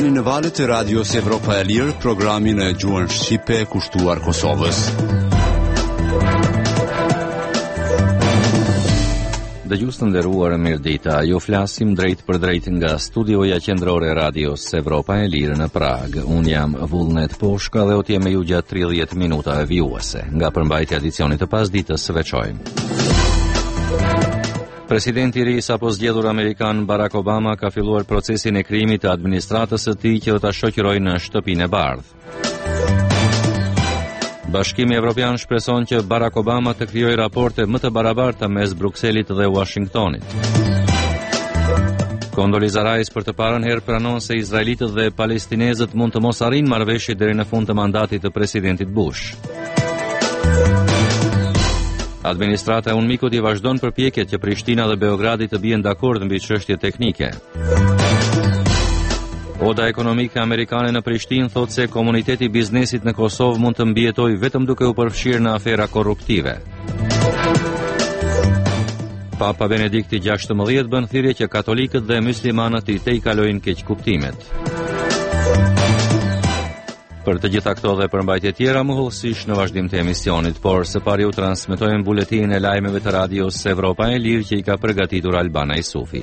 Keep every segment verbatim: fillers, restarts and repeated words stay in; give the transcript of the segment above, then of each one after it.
Jeni në valët e Radios Evropa e Lirë, programin e gjuhën shqipe kushtuar Kosovës. Dëgjues të nderuar, mirëdita. Ju flasim drejt për drejt nga studioja qendrore e Radios Evropa e Lirë në Prag. Unë jam Vullnet Poshka dhe o t'jem me ju gjatë tridhjetë minuta e vijuese. Nga përmbajtja e edicionit të pasdites së veçojmë. Presidenti i ri sapo zgjedhur amerikan Barack Obama ka filluar procesin e krijimit të administratës së tij që do ta shoqërojë në shtëpinë e bardhë. Bashkimi Evropian shpreson që Barack Obama të krijojë raporte më të barabarta mes Brukselit dhe Washingtonit. Condoleezza Rice për të parën herë pranon se izraelitët dhe palestinezët mund të mos arrijnë marrëveshje deri në fund të mandatit të presidentit Bush. Administrata e UNMIK-ut i vazhdon përpjekjet që Prishtina dhe Beogradi të bien dakord mbi çështje teknike. Oda ekonomike amerikane në Prishtinë thotë se komuniteti i biznesit në Kosovë mund të mbijetojë vetëm duke u përfshirë në afera korruptive. Papa Benedikti gjashtëmbëdhjetë bën thirrje që katolikët dhe muslimanët i tejkalojnë keqkuptimet. Për të gjitha këto dhe përmbajtje tjera mohullësisht në vazhdim të emisionit, por së pari u transmetojmë buletinin e lajmeve të Radios Evropa e Lirë që i ka përgatitur Albana Isufi.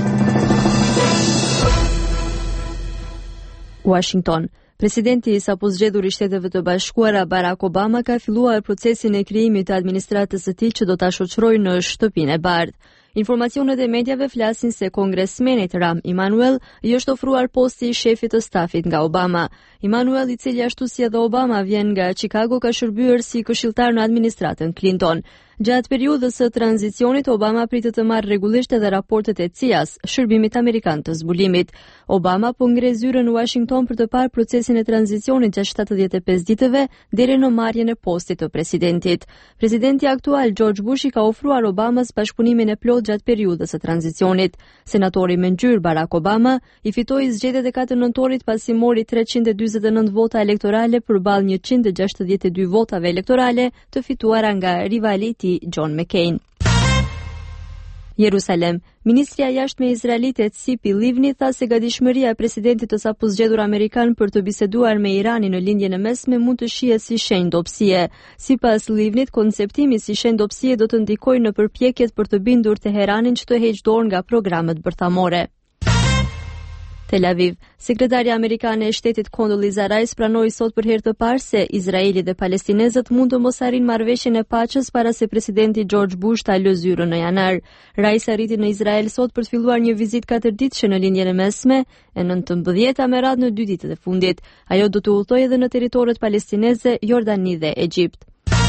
Washington. Presidenti i sapo zgjedhur i Shteteve të Bashkuara Barack Obama ka filluar procesin e krijimit të administratës së tij që do ta shoqërojë në shtëpinë e bardhë. Informacionet e mediave flasin se kongresmenit Rahm Emanuel i është ofruar posti i shefit të stafit nga Obama. Emanuel, i cili ashtu si edhe Obama vjen nga Chicago, ka shërbyer si këshilltar në administratën Clinton. Gjatë periudhës së tranzicionit, Obama pritet të marrë rregullisht edhe raportet e C I A-s, Shërbimit Amerikan të Zbulimit. Obama po ngre zyrën në Washington për të parë procesin e tranzicionit gjatë shtatëdhjetë e pesë ditëve deri në marrjen e postit të presidentit. Presidenti aktual George Bush i ka ofruar Obamas bashkëpunimin e plot gjatë periudhës së tranzicionit. Senatori me ngjyrë Barack Obama i fitoi zgjedhjet e katër nëntorit pasi mori treqind e dyzet e nëntë vota elektorale përballë njëqind e gjashtëdhjetë e dy votave elektorale të fituara nga rivali i tij John McCain. Jerusalem. Ministria e jashtme izraelite Tzipi Livni tha se gatishmëria e presidentit të sapo zgjedhur amerikan për të biseduar me Iranin në lindjen e mesme mund të shihet si shenjë dobësie. Sipas Livnit, konceptimi si shenjë dobësie do të ndikojë në përpjekjet për të bindur Teheranin që të heqë dorë nga programet bërthamore. Tel Aviv. Sekretarja amerikane e shtetit Condoleezza Rice pranoi sot për herë të parë se Izraeli dhe palestinezët mund të mos arrijnë marrëveshjen e paqes para se presidenti George Bush ta lë zyrën në janar. Rice arriti në Izrael sot për të filluar një vizitë katërditëshe në lindjen e mesme, e nëntëmbëdhjetë me radhë në dy ditët e fundit. Ajo do të udhtojë edhe në territoret palestineze, Jordani dhe Egjipt.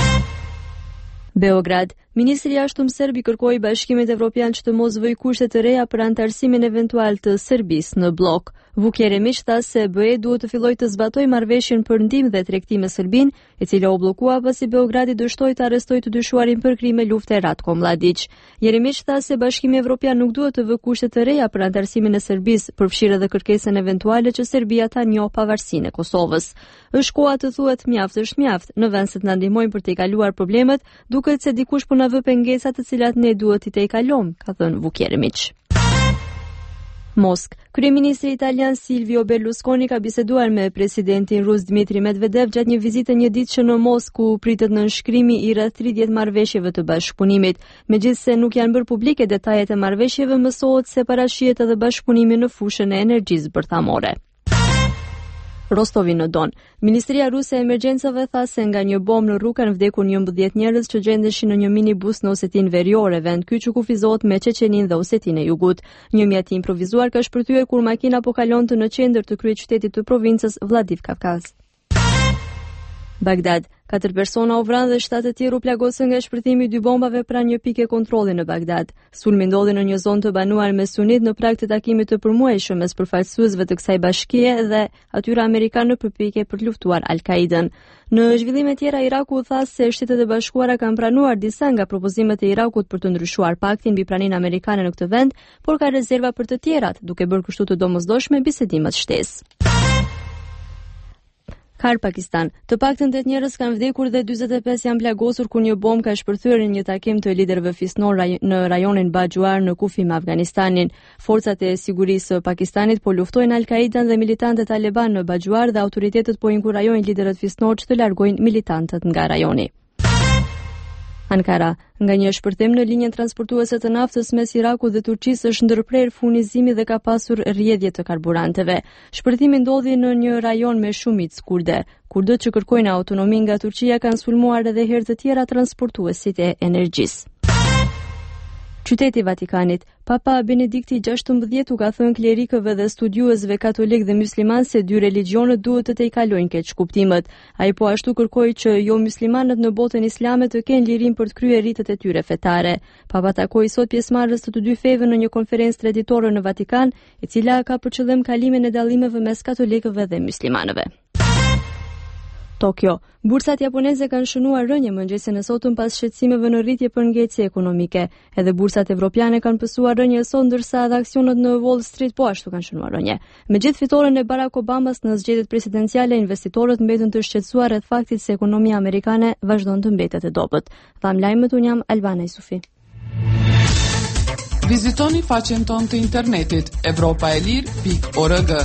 Beograd. Ministri i jashtëm serb i kërkoi Bashkimit Evropian që të mos vëjë kushte të reja për antarësimin eventual të Serbisë në blok. Vuk Jeremić tha se B E duhet të fillojë të zbatojë marrëveshjen për ndihmë dhe tregti me Serbinë, e cila u bllokua pasi Beogradi dështoi të arrestojë të dyshuarin për krime lufte Ratko Mladić. Jeremić tha se Bashkimi Evropian nuk duhet të vëjë kushte të reja për antarësimin e Serbisë, përfshirë edhe kërkesën eventuale që Serbia ta njohë pavarësinë e Kosovës. Është koha të thuhet mjaft është mjaft, në vend se të na ndihmojnë për të kaluar problemet, duket se dikush po na vë pengesat të cilat ne duhet t'i tejkalojmë, ka thënë Vuk Jeremić. Moskë. Kryeministri italian Silvio Berlusconi ka biseduar me presidentin rus Dmitri Medvedev gjatë një vizite njëditëshe në Moskë ku pritet nënshkrimi i rreth tridhjetë marrëveshjeve të bashkëpunimit. Megjithse nuk janë bërë publike detajet e marrëveshjeve, mësohet se parashihet edhe bashkëpunimi në fushën e energjisë bërthamore. Rostovi-në-Don. Ministria ruse e emergjencave tha se nga një bombë në rrugë kanë vdekur njëmbëdhjetë njerëz që gjendeshin në një minibus në Osetinë Veriore, vend ky që kufizohet me Çeçeninë dhe Osetinë e Jugut. Një mjeti improvisuar ka shpërthyer kur makina po kalonte në qendër të kryeqytetit të provincës Vladivkavkaz. Bagdad. Katër persona u vranë dhe shtatë të tjerë u plagosën nga shpërthimi i dy bombave pranë një pike kontrolli në Bagdad. Sulmi ndodhi në një zonë të banuar me sunit në prag të takimit të përmuajshëm mes përfaqësuesve të kësaj bashkie dhe atyre amerikanë në përpjekje për të luftuar Al-Qaidën. Në zhvillime tjera, Iraku tha se Shtetet e Bashkuara kanë pranuar disa nga propozimet e Irakut për të ndryshuar paktin mbi praninë amerikane në këtë vend, por ka rezerva për të tjerat, duke bërë kështu të domosdoshme bisedimet shtesë. Kar Pakistan. Të paktën tetë njerëz kanë vdekur dhe dyzet e pesë janë plagosur kur një bombë ka shpërthyer në një takim të liderëve fisnor në rajonin Bajuar në kufi me Afganistanin. Forcat e sigurisë së Pakistanit po luftojnë Al-Qaidan dhe militantët Taliban në Bajuar dhe autoritetet po inkurajojnë liderët fisnor që të largojnë militantët nga rajoni. Ankara. Nga një shpërthim në linjën transportuese të naftës mes Irakut dhe Turqisë është ndërprer furnizimi dhe ka pasur rrjedhje të karburanteve. Shpërthimi ndodhi në një rajon me shumicë kurde. Kurdët që kërkojnë autonomi nga Turqia kanë sulmuar edhe herë të tjera transportuesit e energjisë. Qyteti i Vatikanit. Papa Benedikti gjashtëmbëdhjetë u ka thënë klerikëve dhe studiuesve katolik dhe musliman se dy religionet duhet të tejkalojnë keq kuptimet. Ai po ashtu kërkoi që jo muslimanët në botën islame të kenë lirinë për të kryer ritet e tyre fetare. Papa takoi sot pjesëmarrës të të dy feve në një konferencë traditore në Vatikan, e cila ka për qëllim kalimin e dallimeve mes katolikëve dhe muslimanëve. Tokyo. Bursat japoneze kanë shënuar rënje mëngjesin e sotëm pas shqetësimeve në rritje për ngjecje ekonomike. Edhe bursat evropiane kanë pësuar rënje sot, ndërsa edhe aksionet në Wall Street po ashtu kanë shënuar rënje. Me gjithë fitoren e Barack Obamas në zgjedhjet presidenciale, investitorët mbetën të shqetësuar rreth faktit se ekonomia amerikane vazhdon të mbetet e dobët. Tham lajmet, unë jam Albana Isufi. Vizitoni faqen tonë të internetit evropaelir pikë org.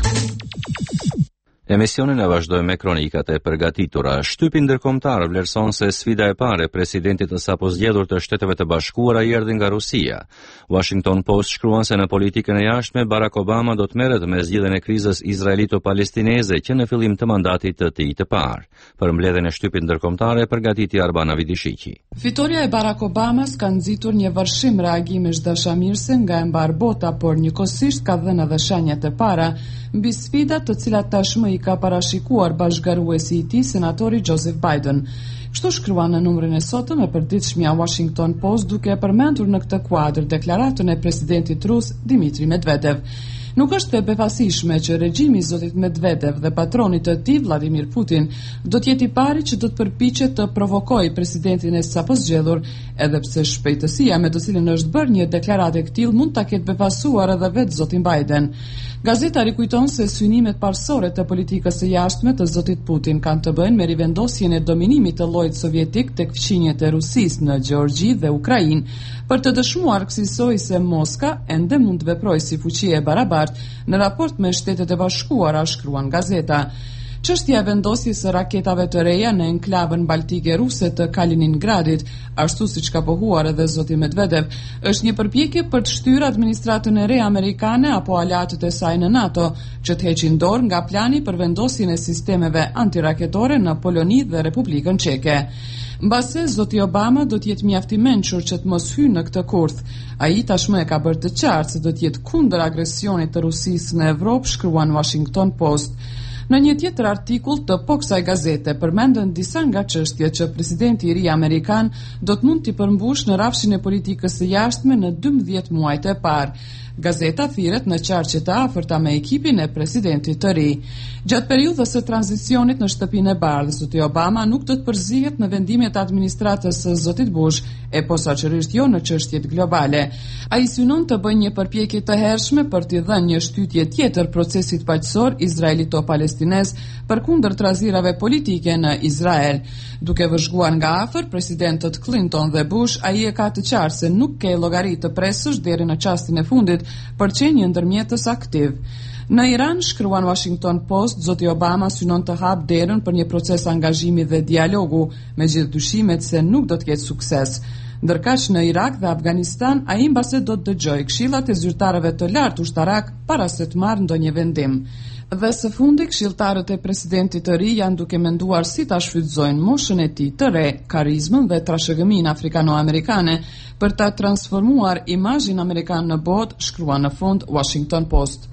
Emisionin e vazhdojmë me kronikat e përgatitura. Shtypi ndërkombëtar vlerëson se sfida e parë e presidentit të sapo zgjedhur të Shteteve të Bashkuara erdhi nga Rusia. Washington Post shkruan se në politikën e jashtme Barack Obama do të merret me zgjidhjen e krizës izraelito-palestineze që në fillim të mandatit të tij të parë. Për mbledhjen e shtypit ndërkombëtar e përgatiti Arbana Vidishiqi. Fitoria e Barack Obamas ka nxitur një varshim reagimesh dashamirëse nga e mbar bota, por njëkohësisht ka dhënë edhe shenjat e para mbi sfidat të cilat tashmë i ka parashikuar bashkëgaruesi i tij, senatori Joseph Biden. Kështu shkruan në numrin e sotëm e përditshmja Washington Post, duke përmendur në këtë kuadër deklaratën e presidentit rus Dmitri Medvedev. Nuk është e befasishme që regjimi i zotit Medvedev dhe patronit të tij Vladimir Putin do të jetë i pari që do të përpiqet të provokojë presidentin e sapo zgjedhur, edhe pse shpejtësia me të cilën është bërë një deklaratë e këtillë mund ta ketë befasuar edhe vetë zotin Biden. Gazeta rikujton se synimet parsorë të politikës së jashtme të zotit Putin kanë të bëjnë me rivendosjen e dominimit të llojit sovjetik tek fqinjet e Rusisë në Gjeorgji dhe Ukrainë, për të dëshmuar kësaj se Moska ende mund të veprojë si fuqi e barabartë në raport me Shtetet e Bashkuara, shkruan gazeta. Çështja e vendosjes së raketave të reja në enklavën baltike ruse të Kaliningradit, ashtu siç ka pohuar edhe zoti Medvedev, është një përpjekje për të shtyrë administratën e re amerikane apo aleatët e saj në NATO, që të heqin dorë nga plani për vendosjen e sistemeve antiraketore në Poloni dhe Republikën Çeke. Mbase zoti Obama do të jetë mjaft i mençur që të mos hyjë në këtë kurth. Ai tashmë e ka bërë të qartë se do të jetë kundër agresionit të Rusisë në Evropë, shkruan Washington Post. Në një tjetër artikull të po kësaj gazete përmendën disa nga çështjet që presidenti i ri amerikan do të mund t'i përmbush në rrafshin e politikës së jashtme në dymbëdhjetë muajt e parë. Gazeta thirret në qarqe të afërta me ekipin e presidentit të ri. Gjatë periudhës së tranzicionit në shtëpinë e bardhë, zoti Obama nuk do të përzihet në vendimet e administratës së zotit Bush, e posaçërisht jo në çështjet globale. Ai synon të bëjë një përpjekje të hershme për t'i dhënë një shtytje tjetër procesit paqësor izraelito-palestinez përkundër trazirave politike në Izrael. Duke vëzhguar nga afër presidentët Clinton dhe Bush, ai e ka të qartë se nuk ke llogari të presësh deri në çastin e fundit për qenë një ndërmjetës aktiv. Në Iran, shkruan Washington Post, zoti Obama synon të hap derën për një proces angazhimi dhe dialogu, me gjithë dyshimet se nuk do të ketë sukses. Ndërkaq në Irak dhe Afganistan, ai mbase do të dëgjojë këshillat e zyrtarëve të lartë ushtarak para se të marrë ndonjë vendim. Dhe së fundi, këshilltarët e presidentit të ri janë duke menduar si ta shfrytëzojnë moshën e tij të re, karizmën dhe trashëgiminë afrikano-amerikane për ta transformuar imazhin amerikan në botë, shkruan në fund Washington Post.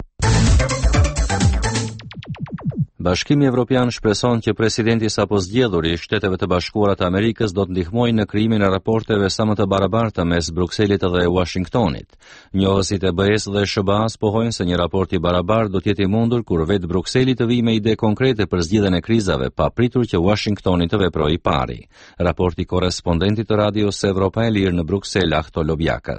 Bashkimi Evropian shpreson që presidenti sapo zgjedhur i Shteteve të Bashkuara të Amerikës do të ndihmojë në krijimin e raporteve sa më të barabarta mes Brukselit dhe Washingtonit. Njohësit e B E S dhe S B A-s pohojnë se një raport i barabartë do të jetë i mundur kur vetë Brukseli të vijë me ide konkrete për zgjidhjen e krizave, pa pritur që Washingtoni të veprojë i pari. Raporti korrespondentit të Radios Evropa e Lirë në Bruksel, Ahto Lobjakas.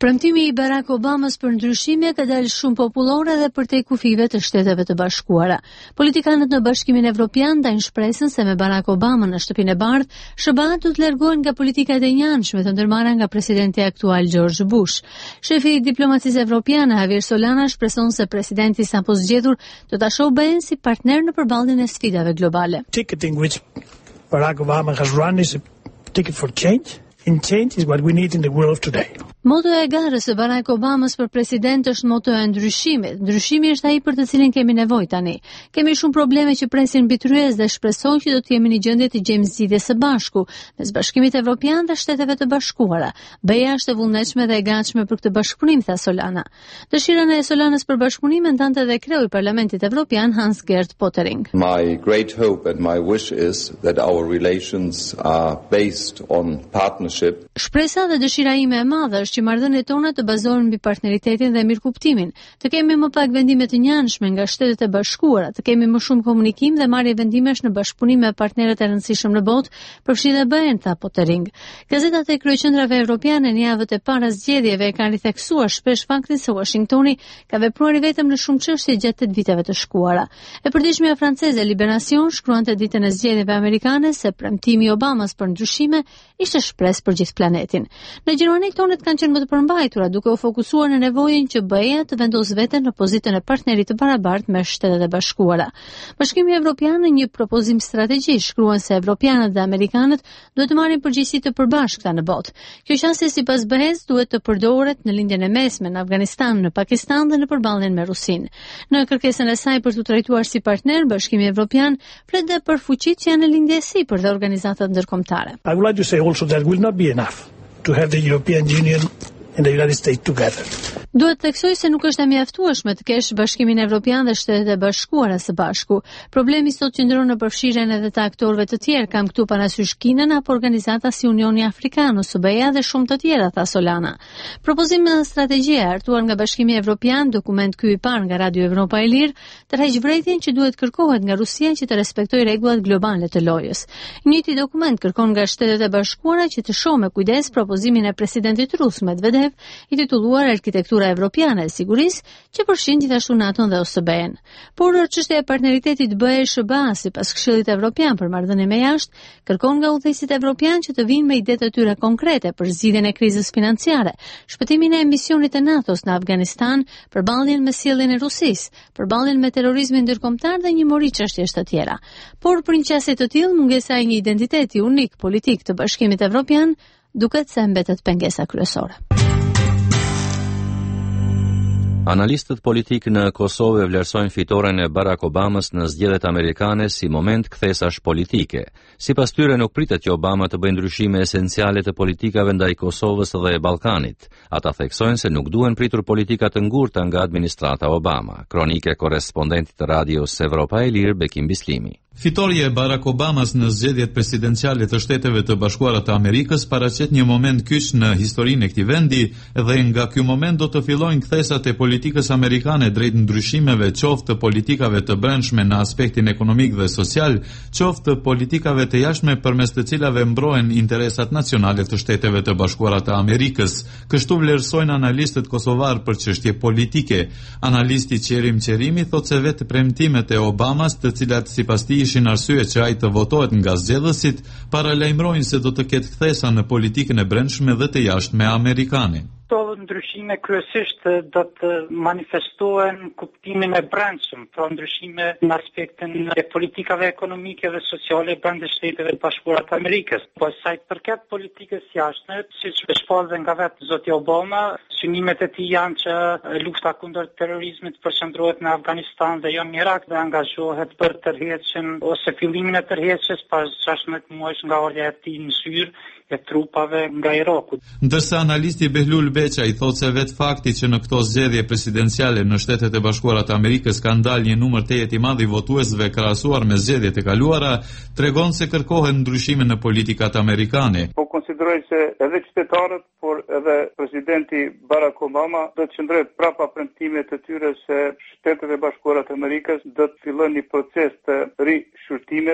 Premtimi i Barack Obamas për ndryshime ka dalë shumë popullore dhe përtej kufive të Shteteve të Bashkuara. Politikanët në Bashkimin Evropian ndajnë shpresën se me Barack Obama në shtëpinë e bardhë, S B A do të largohen nga politikat e njanshme të ndërmarra nga presidenti aktual George Bush. Shefi i diplomacisë evropiane Javier Solana shpreson se presidenti sapo zgjedhur do ta shohë B E-n si partner në përballjen e sfidave globale. Ticketing which Barack Obama has run is a ticket for change. And change is what we need in the world of today. Motoja e garës së Barack Obamas për president është motoja e ndryshimit. Ndryshimi është ai për të cilin kemi nevojë tani. Kemi shumë probleme që presin mbi tryezë dhe shpresoj që do të jemi në gjendje të gjejmë zgjidhje së bashku mes Bashkimit Evropian dhe Shteteve të Bashkuara. B E-ja është e vullnetshme dhe e gatshme për këtë bashkëpunim, tha Solana. Dëshirën e Solanës për bashkëpunim e ndante edhe kreu i Parlamentit Evropian Hans Gert Pottering. My great hope and my wish is that our relations are based on partnership. Shpresa dhe dëshira ime e madhe është që marrëdhëniet tona të bazohen mbi partneritetin dhe mirëkuptimin, të kemi më pak vendime të njanshme nga Shtetet e Bashkuara, të kemi më shumë komunikim dhe marrje vendimesh në bashkëpunim me partnerët e rëndësishëm në botë, përfshi dhe B E-n, tha Pottering. Gazetat e kryeqendrave evropiane në javët e para zgjedhjeve e kanë ritheksuar shpesh faktin se Washingtoni ka vepruar i vetëm në shumë çështje gjatë tetë viteve të shkuara. E përditshmja franceze Libération shkruante ditën e zgjedhjeve amerikane se premtimi i Obamas për ndryshime ishte shpresë për gjithë planetin. Në Gjermani tonet kanë qenë më të përmbajtura, duke u fokusuar në nevojën që B E-ja të vendosë veten në pozitën e partnerit të barabartë me Shtetet e Bashkuara. Bashkimi Evropian në një propozim strategjik shkruan se evropianët dhe amerikanët duhet të marrin përgjegjësi të përbashkëta në botë. Kjo qasje sipas B E-s duhet të përdoret në lindjen e mesme në Afganistan, në Pakistan dhe në përballjen me Rusinë. Në kërkesën e saj për të trajtuar si partner, Bashkimi Evropian flet dhe për fuqitë që janë në lindje e sipër dhe organizatat ndërkombëtare. I would like to say also that will not be enough to have the European Union and the United States together. Duhet të theksoj se nuk është e mjaftueshme të kesh Bashkimin Evropian dhe Shtetet e Bashkuara së bashku. Problemi sot qëndron në përfshirjen edhe të aktorëve të tjerë, kam këtu parasysh Kinën apo organizata si Unioni Afrikan, S B A dhe shumë të tjera, tha Solana. Propozimi dhe strategjia e hartuar nga Bashkimi Evropian, dokument ky i parë nga Radio Evropa e Lirë, tërheq vërejtjen që duhet kërkohet nga Rusia që të respektojë rregullat globale të lojës. Një njëjti dokument kërkon nga Shtetet e Bashkuara që të shohë me kujdes propozimin e presidentit rus Medvedev i titulluar Arkitektura Evropiane e Sigurisë, që përfshin gjithashtu NATO-n dhe O S B E-n. Por çështja e partneritetit B E-S B A sipas Këshillit Evropian për marrëdhënie me jashtë kërkon nga udhëheqësit evropian që të vinë me ide të tyre konkrete për zgjidhjen e krizës financiare, shpëtimin e misionit të NATO-s në Afganistan, përballjen me sjelljen e Rusisë, përballjen me terrorizmin ndërkombëtar dhe një mori çështjesh të tjera. Por për një qasje të tillë, mungesa e një identiteti unik politik të Bashkimit Evropian duket se mbetet pengesa kryesore. Analistët politik në Kosovë vlerësojnë fitoren e Barack Obamas në zgjedhjet amerikane si moment kthesash politike. Sipas tyre nuk pritet që Obama të bëjë ndryshime esenciale të politikave ndaj Kosovës dhe e Ballkanit. Ata theksojnë se nuk duhen pritur politika të ngurta nga administrata Obama. Kronike korrespondentit të Radios Evropa e Lirë Bekim Bislimi. Fitorja e Barack Obamas në zgjedhjet presidenciale të Shteteve të Bashkuara të Amerikës paraqet një moment kyç në historinë e këtij vendi dhe nga ky moment do të fillojnë kthesat e politikës amerikane drejt ndryshimeve, qoftë të politikave të brendshme në aspektin ekonomik dhe social, qoftë të politikave të jashtme përmes të cilave mbrohen interesat nacionale të Shteteve të Bashkuara të Amerikës. Kështu vlerësojnë analistët kosovar për çështje politike. Analisti Qerim Qerimi thotë se vetë premtimet e Obamas, të cilat sipas tij ishin arsye që ai të votohet nga zgjedhësit, paralajmërojnë se do të ketë kthesa në politikën e brendshme dhe të jashtme amerikane. Këto ndryshime kryesisht do të manifestohen kuptimin e brendshëm, pra ndryshime në aspektin e politikave ekonomike dhe sociale brenda Shteteve të Bashkuara të Amerikës. Po sa i përket politikës jashtme, siç e shpall nga vetë zoti Obama, synimet e tij janë që lufta kundër terrorizmit përqendrohet në Afganistan dhe jo në Irak dhe angazhohet për tërheqjen ose fillimin e tërheqjes pas gjashtëdhjetë muajsh nga ardha e tij në Syr e trupave nga Iraku. Ndërsa analisti Behlul Beqa i thotë se vetë fakti që në këto zgjedhje presidenciale në Shtetet e Bashkuara të Amerikës ka dalë një numër tejet i madh i votuesve krahasuar me zgjedhjet e kaluara, tregon se kërkohen ndryshime në politikat amerikane. Po konsideroj se edhe qytetarët, por edhe presidenti Barack Obama do të qëndrojë prapa premtimeve të tyre se Shtetet e Bashkuara të Amerikës do të fillojnë një proces të rishurtimeve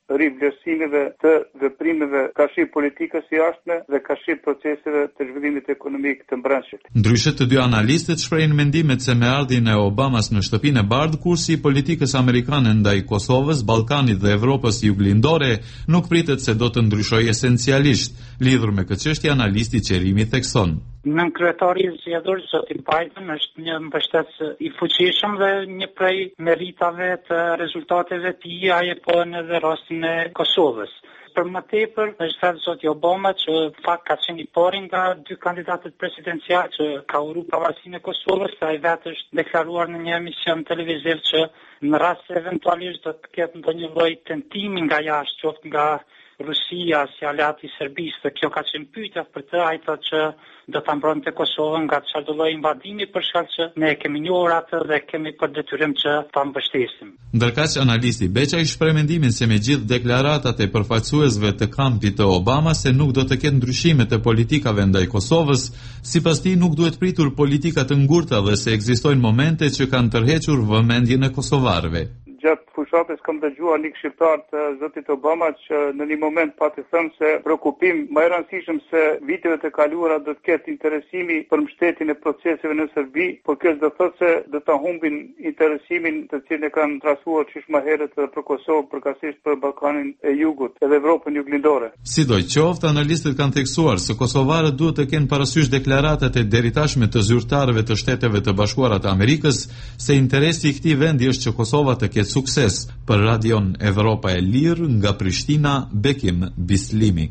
rivlerësimeve të veprimeve kashi politikës së jashtme dhe kashi proceseve të zhvillimit ekonomik të brendshëm. Ndryshe, të dy analistët shprehin mendimet se me ardhin e Obamas në shtëpinë e bardhë, kursi i politikës amerikane ndaj Kosovës, Ballkanit dhe Evropës juglindore nuk pritet se do të ndryshojë esencialisht. Lidhur me këtë çështje, analisti Qerimi thekson: Nën kryetari i zgjedhur zoti Biden është një mbështetës i fuqishëm dhe një prej meritave të rezultateve të tij ai po në dhe rastin e Kosovës. Për më tepër është thënë zoti Obama që fakt ka qenë i pari nga dy kandidatët presidencial që ka uru pavarësinë e Kosovës, sa ai vetë është deklaruar në një emision televiziv që në rast se eventualisht do të ketë ndonjë lloj tentimi nga jashtë, qoftë nga Rusia si aleat i Serbisë, dhe kjo ka qenë pyetja për të, ai thotë që do ta mbronte Kosovën nga çdo lloj invadimi për shkak që ne kemi njohur atë dhe kemi për detyrim që ta mbështesim. Ndërkaq, analisti Beqa i shpreh mendimin se me gjithë deklaratat e përfaqësuesve të kampit të Obama se nuk do të ketë ndryshime të politikave ndaj Kosovës, sipas tij nuk duhet pritur politika të ngurta dhe se ekzistojnë momente që kanë tërhequr vëmendjen e kosovarëve. Gjatë fushatës kam dëgjuar një shqiptar të zotit Obama që në një moment pati thënë se preokupim më i rëndësishëm se viteve të kaluara do të ketë interesimi për mbështetjen e proceseve në Serbi, por kjo do thotë se do ta humbin interesimin të cilin e kanë trastuar çish më herët për Kosovë, përkatësisht për Ballkanin e Jugut edhe Evropën juglindore. Sidoqoftë, analistët kanë theksuar se kosovarët duhet të kenë parasysh deklaratat e deritashme të zyrtarëve të Shteteve të Bashkuara të Amerikës se interesi i këtij vendi është që Kosova të ketë sukses. Për Radion Evropa e Lirë nga Prishtina, Bekim Bislimi.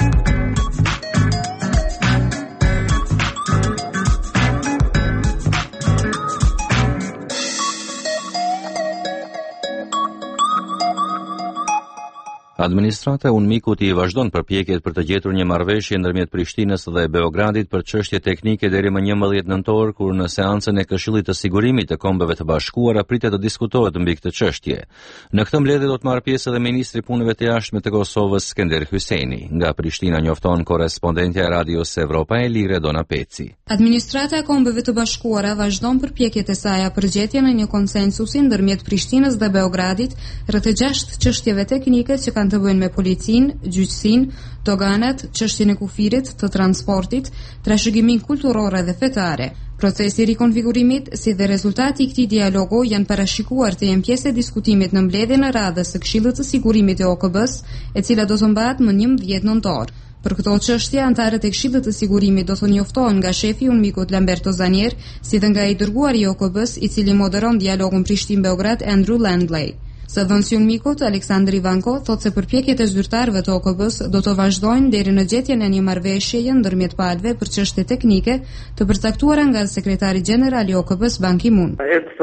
Administrata e UNMIK-ut i vazhdon përpjekjet për të gjetur një marrëveshje ndërmjet Prishtinës dhe Beogradit për çështje teknike deri më njëmbëdhjetë nëntor, kur në seancën e Këshillit të Sigurimit të Kombeve të Bashkuara pritet të diskutohet mbi këtë çështje. Në këtë mbledhje do të marrë pjesë edhe ministri i punëve të jashtme të Kosovës Skender Hyseini. Nga Prishtina njofton korrespondentja e Radios Evropa e Lirë Dona Peci. Administrata e Kombeve të Bashkuara vazhdon përpjekjet e saj për gjetjen e një konsensusi ndërmjet Prishtinës dhe Beogradit rreth gjashtë çështjeve teknike që kanë të bëjnë me policinë, gjyqësinë, doganat, çështjen e kufirit, të transportit, trashëgimin kulturor dhe fetare. Procesi i rikonfigurimit si dhe rezultati i këtij dialogu janë parashikuar të jenë pjesë e diskutimit në mbledhjen e radhës së Këshillit të Sigurimit të O K B-s, e cila do të mbahet më njëmbëdhjetë nëntor. Për këto çështje, anëtarët e Këshillit të Sigurimit do të njoftohen nga shefi i UNMIK-ut Lamberto Zanier, si dhe nga i dërguari i O K B-s, i cili moderon dialogun Prishtinë-Beograd, Andrew Landley. Zëdhënësi i UNMIK-ut Aleksandr Ivanko thotë se përpjekjet e zyrtarëve të O K B-s do të vazhdojnë deri në gjetjen e një marrëveshjeje ndërmjet palëve për çështje teknike të përcaktuara nga sekretari gjeneral i O K B-s Ban Ki-moon.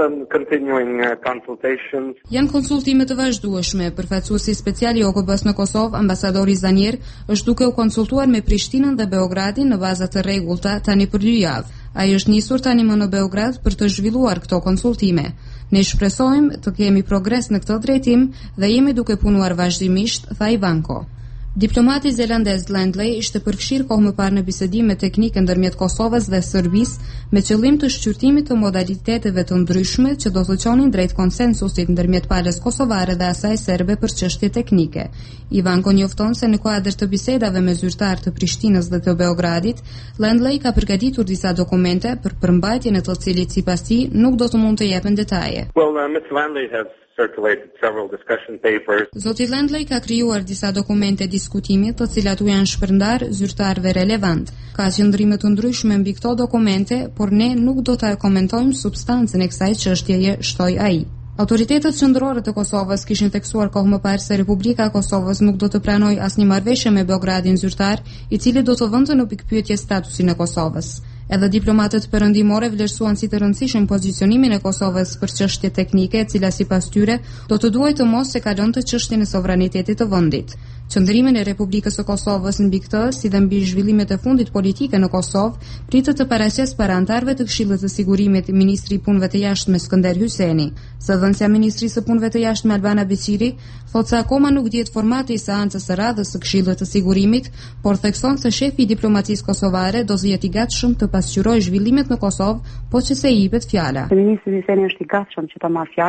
Janë konsultime të vazhdueshme. Përfaqësuesi special i O K B-s në Kosovë, ambasadori Zanier, është duke u konsultuar me Prishtinën dhe Beogradin në baza të rregullta tani për dy javë. Ai është nisur tani më në Beograd për të zhvilluar këto konsultime. Ne shpresojmë të kemi progres në këtë drejtim dhe jemi duke punuar vazhdimisht, tha Ivanko. Diplomati zelandez Landley ishte përfshirë kohë më parë në bisedime teknike ndërmjet Kosovës dhe Serbisë me qëllim të shqyrtimit të modaliteteve të ndryshme që do të çonin drejt konsensusit ndërmjet palës kosovare dhe asaj serbe për çështje teknike. Ivanko njofton se në kuadër të bisedave me zyrtar të Prishtinës dhe të Beogradit, Landley ka përgatitur disa dokumente për përmbajtjen e të cilit sipas tij nuk do të mund të jepen detaje. Well, uh, Miz Landley has circulated several discussion papers. Zoti Landley ka krijuar disa dokumente diskutimi, të cilat u janë shpërndar zyrtarëve relevant. Ka qëndrime të ndryshme mbi këto dokumente, por ne nuk do ta komentojmë substancën e kësaj çështjeje, shtoi ai. Autoritetet qendrore të Kosovës kishin theksuar kohë më parë se Republika e Kosovës nuk do të pranojë asnjë marrëveshje me Beogradin zyrtar, i cili do të vënte në pikpyetje statusin e Kosovës. Edhe diplomatët perëndimore vlerësuan si të rëndësishëm pozicionimin e Kosovës për çështje teknike, e cila sipas tyre do të duajë të mos e kalonte çështjen e sovranitetit të vendit. Qëndrimin e Republikës së Kosovës mbi këtë, si dhe mbi zhvillimet e fundit politike në Kosovë, pritet të paraqes para anëtarëve të Këshillit të Sigurimit ministri i punëve të jashtme Skënder Hyseini. Zëdhënësja e ministrisë së punëve të jashtme Albana Beqiri thotë se akoma nuk dihet formati i seancës së radhës së Këshillit të Sigurimit, por thekson se shefi i diplomacisë kosovare do të jetë i gatshëm të pasqyrojë zhvillimet në Kosovë, po që se i jepet fjala. Ministri Hyseini është i gatshëm që ta marrë fjalën,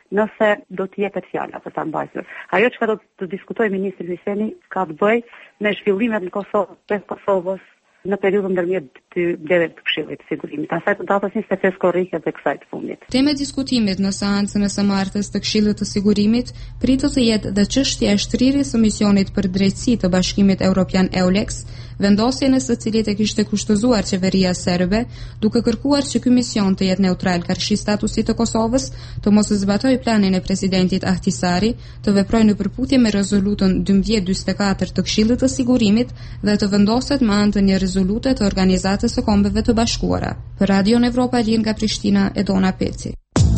nëse do të jepet fjala për ta mbajtur. Ajo që do të diskutojë ministri Hyseni ka të bëjë me zhvillimet në Kosovë, të Kosovës në periudhën ndërmjet të mbledhjeve të Këshillit të Sigurimit. Asaj të datës njëzet e pesë korrike dhe kësaj të fundit. Tema e diskutimit në seancën e së martës të Këshillit të Sigurimit pritet të jetë dhe çështja e shtrirjes së misionit për drejtësi të Bashkimit Evropian EULEX, vendosjen e së cilit e kishte kushtëzuar qeveria serbe, duke kërkuar që ky mision të jetë neutral karshi statusit të Kosovës, të mos zbatojë planin e presidentit Ahtisari, të veprojë në përputhje me rezolutën dymbëdhjetë dymbëdhjetë e katër të Këshillit të Sigurimit dhe të vendoset me anë të një rezolute të Organizatës së Kombeve të Bashkuara. Për Radion Evropa Linë nga Prishtina, Edona Peci.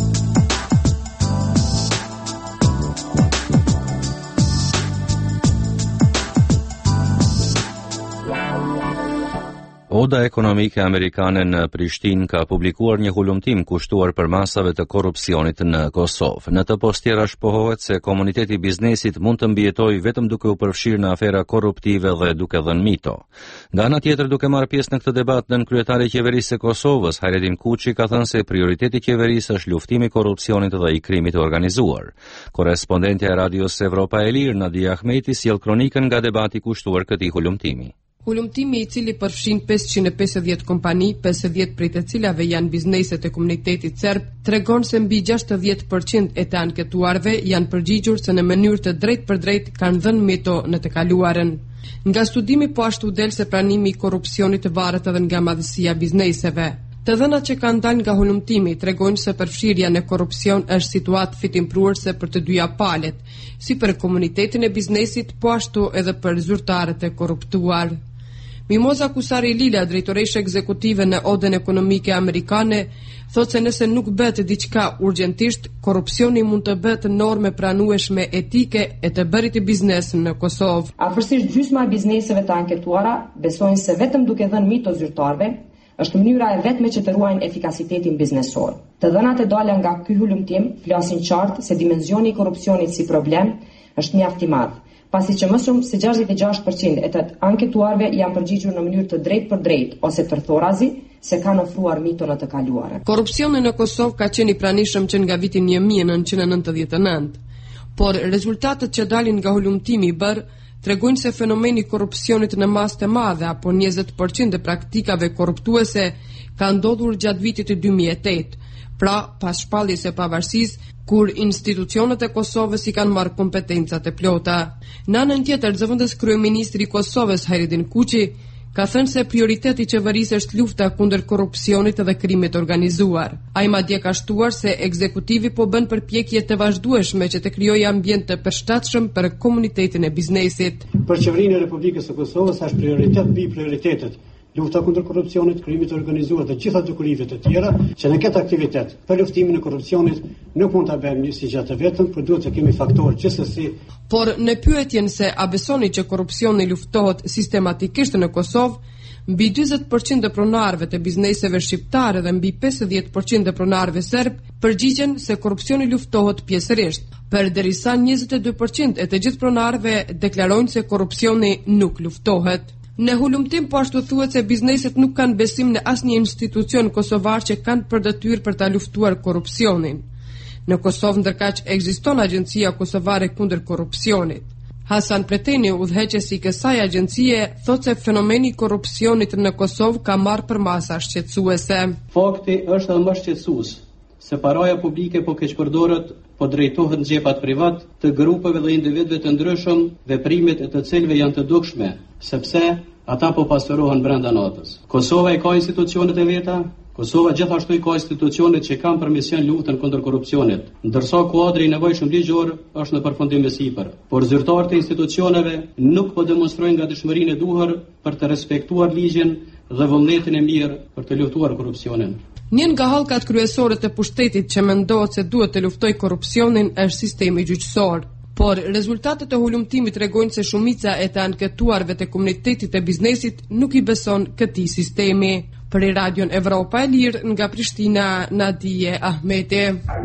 Oda ekonomike amerikane në Prishtinë ka publikuar një hulumtim kushtuar për masave të korrupsionit në Kosovë. Në të postjera shpohohet se komuniteti i biznesit mund të mbijetojë vetëm duke u përfshirë në afera korruptive dhe duke dhënë mito. Nga ana tjetër, duke marrë pjesë në këtë debat, nën kryetari i qeverisë së Kosovës, Hayrettin Kuçi, ka thënë se prioriteti i qeverisë është luftimi i korrupsionit dhe i krimit të organizuar. Korrespondentja e Radios Evropa e Lirë, Nadia Ahmeti, sjell kronikën nga debati kushtuar këtij hulumtimi. Hulumtimi i cili përfshin pesëqind e pesëdhjetë kompani, pesëdhjetë prej të cilave janë bizneset e komunitetit serb, tregon se mbi gjashtëdhjetë përqind e të anketuarve janë përgjigjur se në mënyrë të drejtë për drejtë kanë dhënë mito në të kaluarën. Nga studimi po ashtu del se pranimi i korrupsionit varet edhe nga madhësia bizneseve. Të dhënat që kanë dalë nga hulumtimi tregojnë se përfshirja në korrupsion është situatë fitimpruese për të dyja palët, si për komunitetin e biznesit, po ashtu edhe për zyrtarët e korruptuar. Mimoza Kusari Lila, drejtoreshe ekzekutive në Odën Ekonomike Amerikane, thotë se nëse nuk bëhet diçka urgjentisht, korrupsioni mund të bëhet normë pranueshme etike e të bërit të biznesit në Kosovë. Afërsisht gjysma e bizneseve të anketuara besojnë se vetëm duke dhënë mito zyrtarëve është mënyra e vetme që të ruajnë efikasitetin biznesor. Të dhënat e dala nga ky hulumtim flasin qartë se dimensioni i korrupsionit si problem është mjaft i madh, pasi që më shumë se gjashtëdhjetë e gjashtë përqind e të anketuarve janë përgjigjur në mënyrë të drejtë për drejtë ose tërthorazi se kanë ofruar mito në të kaluarën. Korrupsioni në Kosovë ka qenë i pranishëm që nga viti një mijë e nëntëqind e nëntëdhjetë e nëntë, por rezultatet që dalin nga hulumtimi i bërë tregojnë se fenomeni i korrupsionit në masë të madhe apo njëzet përqind e praktikave korruptuese ka ndodhur gjatë vitit të dy mijë e tetë, pra pas shpalljes së pavarësisë, kur institucionet e Kosovës i kanë marrë kompetencat e plota. Në anën tjetër, zëvendës kryeministri i Kosovës Hayrettin Kuçi ka thënë se prioriteti i qeverisë është lufta kundër korrupsionit dhe krimit organizuar. Ai madje ka shtuar se ekzekutivi po bën përpjekje të vazhdueshme që të krijojë ambient të përshtatshëm për komunitetin e biznesit. Për qeverinë e Republikës së Kosovës është prioritet mbi prioritetet. Lufta kundër korrupsionit, krimit të organizuar dhe gjitha dukurive të tjera, që në këtë aktivitet për luftimin e korrupsionit nuk mund ta bëjmë një si gjatë vetëm, por duhet të kemi faktorë gjithsesi. Por në pyetjen se a besoni që korrupsioni luftohet sistematikisht në Kosovë, mbi njëzet përqind e pronarëve të bizneseve shqiptare dhe mbi pesëdhjetë përqind e pronarëve serb përgjigjen se korrupsioni luftohet pjesërisht, përderisa njëzet e dy përqind e të gjithë pronarëve deklarojnë se korrupsioni nuk luftohet. Në hulumtim po ashtu thuhet se bizneset nuk kanë besim në asnjë institucion kosovar që kanë për detyrë për ta luftuar korrupsionin. Në Kosovë ndërkaq ekziston Agjencia Kosovare kundër korrupsionit. Hasan Preteni, udhëheqësi i kësaj agjencie, thotë se fenomeni i korrupsionit në Kosovë ka marrë përmasa shqetësuese. Fakti është edhe më shqetësues se paraja publike po keq përdoret, po drejtohet në xhepat privat të grupeve dhe individëve të ndryshëm, veprimet e të cilëve janë të dukshme, sepse ata po pasurohen brenda natës. Kosova i ka institucionet e veta, Kosova gjithashtu i ka institucionet që kanë për mision luftën kundër korrupsionit, ndërsa kuadri i nevojshëm ligjor është në përfundim të sipër. Por zyrtarët e institucioneve nuk po demonstrojnë gatishmërinë e duhur për të respektuar ligjin dhe vullnetin e mirë për të luftuar korrupsionin. Një nga hallkat kryesore të pushtetit që mendohet se duhet të luftojë korrupsionin është sistemi gjyqësor. Por rezultatet e hulumtimit tregojnë se shumica e të anketuarve të komunitetit e biznesit nuk i beson këtij sistemi. Për Radion Evropa e Lirë nga Prishtina, Nadia Ahmeti.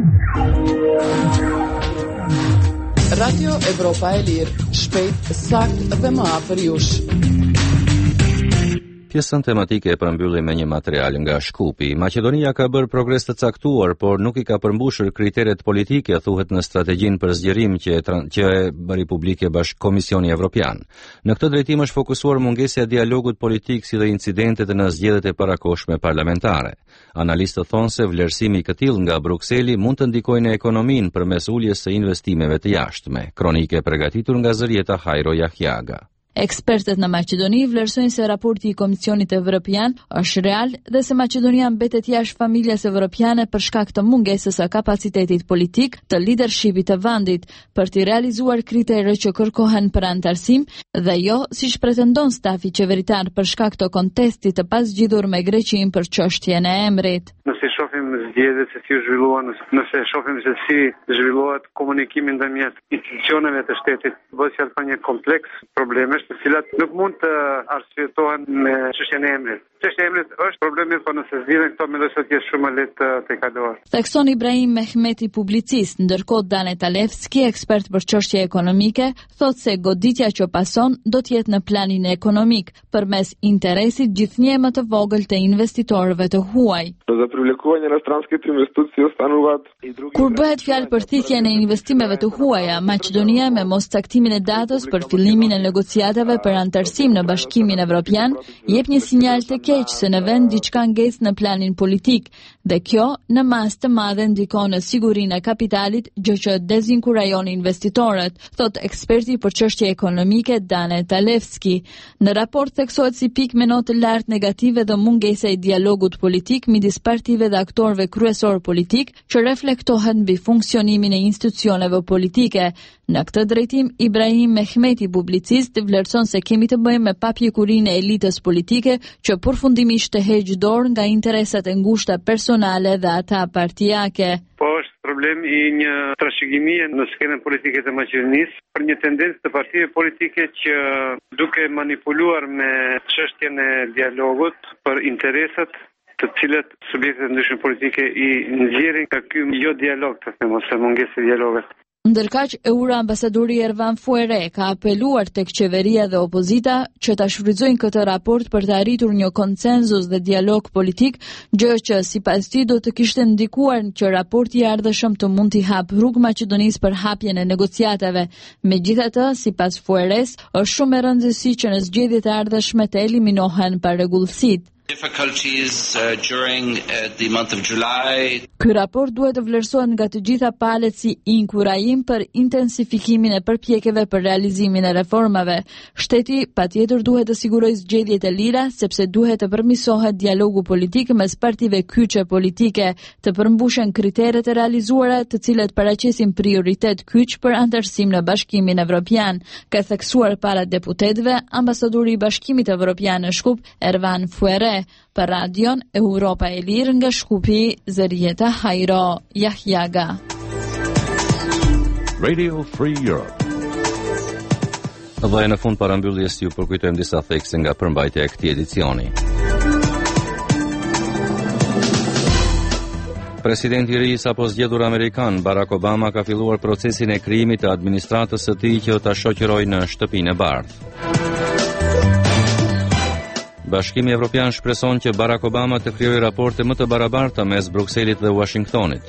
Radio Evropa e Lirë, shpejt, sakt dhe më afër jush. Pjesën tematike e përmbyllim me një material nga Shkupi. Maqedonia ka bërë progres të caktuar, por nuk i ka përmbushur kriteret politike, thuhet në strategjinë për zgjerim që që e bëri publike Bashk Komisioni Evropian. Në këtë drejtim është fokusuar mungesja e dialogut politik si dhe incidentet në zgjedhjet e parakohshme parlamentare. Analistët thonë se vlerësimi i këtill nga Brukseli mund të ndikojë në ekonominë përmes uljes së investimeve të jashtme. Kronike përgatitur nga Zërieta Hajro Yahyaga. Ekspertët në Maqedoni vlerësojnë se raporti i Komisionit Evropian është real dhe se Maqedonia mbetet jashtë familjes evropiane për shkak të mungesës së kapacitetit politik të leadershipit të vendit për të realizuar kriteret që kërkohen për antarësim dhe jo siç pretendon stafi qeveritar për shkak të kontestit të pasgjidhur me Greqinë për çështjen e emrit. Nëse shohim zgjedhjet se si u zhvilluan, nëse shohim se si zhvillohet komunikimi ndërmjet institucioneve të shtetit, bëhet fjalë për një kompleks problemesh të cilat nuk mund të arsyetohen me çështjen e emrit. Çështja e emrit është problemi, por nëse zgjidhen këto mendoj se është shumë lehtë të kalohet. Thekson Ibrahim Mehmeti, publicist, ndërkohë Danet Alevski, ekspert për çështje ekonomike, thotë se goditja që pason do të jetë në planin ekonomik, përmes interesit gjithnjë më të vogël të investitorëve të huaj. Kur bëhet fjalë për thithjen e investimeve të huaja, Maqedonia me mos caktimin e datës për fillimin e negociatave për antarësim në Bashkimin Evropian, jep një sinjal të keq se në vend diçka ngec në planin politik, dhe kjo në mas të madhe ndikon në sigurinë e kapitalit, gjë që dezinkurajon investitorët, thot eksperti për çështje ekonomike Danet Alevski. Në raport theksohet si pikë me notë lart negative dhe mungesa e dialogut politik midis partive dhe aktorëve kryesor politik që reflektohet mbi funksionimin e institucioneve politike. Në këtë drejtim, Ibrahim Mehmeti, publicist, vlerëson se kemi të bëjmë me papjekurinë e elitës politike që përfundimisht të heqë dorë nga interesat e ngushta personale dhe ata partijake. Po është problem i një trashëgimie në skenën politike të Maqedonisë për një tendencë të partive politike që duke manipuluar me çështjen e dialogut për interesat të cilët subjektet ndryshme politike i nxjerrin nga ky jo dialog, të them, ose mungesë e dialogut. Ndërkaq, euroambasadori Ervan Fuere ka apeluar tek qeveria dhe opozita që ta shfrytëzojnë këtë raport për të arritur një konsenzus dhe dialog politik, gjë që sipas tij do të kishte ndikuar që raporti i ardhshëm të mund t'i hap rrugë Maqedonisë për hapjen e negociatave. Megjithatë, sipas Fueres, është shumë e rëndësishme që në zgjedhjet e ardhshme të eliminohen parregullsitë. Difficulties uh, during uh, the month of July. Ky raport duhet të vlerësohet nga të gjitha palët si inkurajim për intensifikimin e përpjekjeve për realizimin e reformave. Shteti patjetër duhet të sigurojë zgjedhje të lira, sepse duhet të përmirësohet dialogu politik mes partive kyçe politike, të përmbushen kriteret e realizuara, të cilët paraqesin prioritet kyç për antarësim në Bashkimin Evropian, ka theksuar para deputetëve ambasadori i Bashkimit Evropian në Shkup, Ervan Fuere. Për radion Europa e Lirë nga Shkupi, Zërieta Hajro Yahyaga. Radio Free Europe. Dhe në fund parambyljes ju përkujtojmë disa thekse nga përmbajtja e këtij edicioni. Presidenti i ri sapo zgjedhur amerikan Barack Obama ka filluar procesin e krijimit të administratës së tij që ta shoqërojë në Shtëpinë e Bardhë. Bashkimi Evropian shpreson që Barack Obama të krijojë raporte më të barabarta mes Brukselit dhe Washingtonit.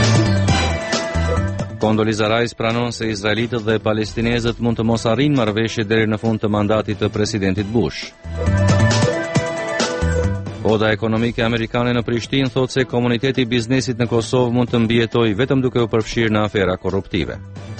Condoleezza Rice pranon se izraelitët dhe palestinezët mund të mos arrijnë marrëveshje deri në fund të mandatit të presidentit Bush. Oda ekonomike amerikane në Prishtinë thotë se komuniteti i biznesit në Kosovë mund të mbijetojë vetëm duke u përfshirë në afera korruptive.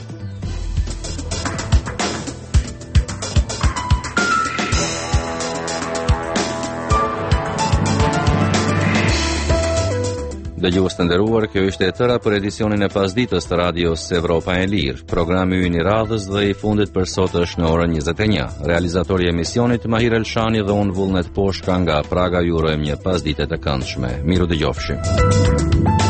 Dëgjues të nderuar, kjo ishte e tëra për edicionin e pasditës të radios Evropa e Lirë. Programi ynë i radhës dhe i fundit për sot është në orën njëzet e një. Realizatori i emisionit Mahir Elshani dhe unë Vullnet Poshka nga Praga ju urojmë një pasdite të këndshme. Miru dëgjofshim.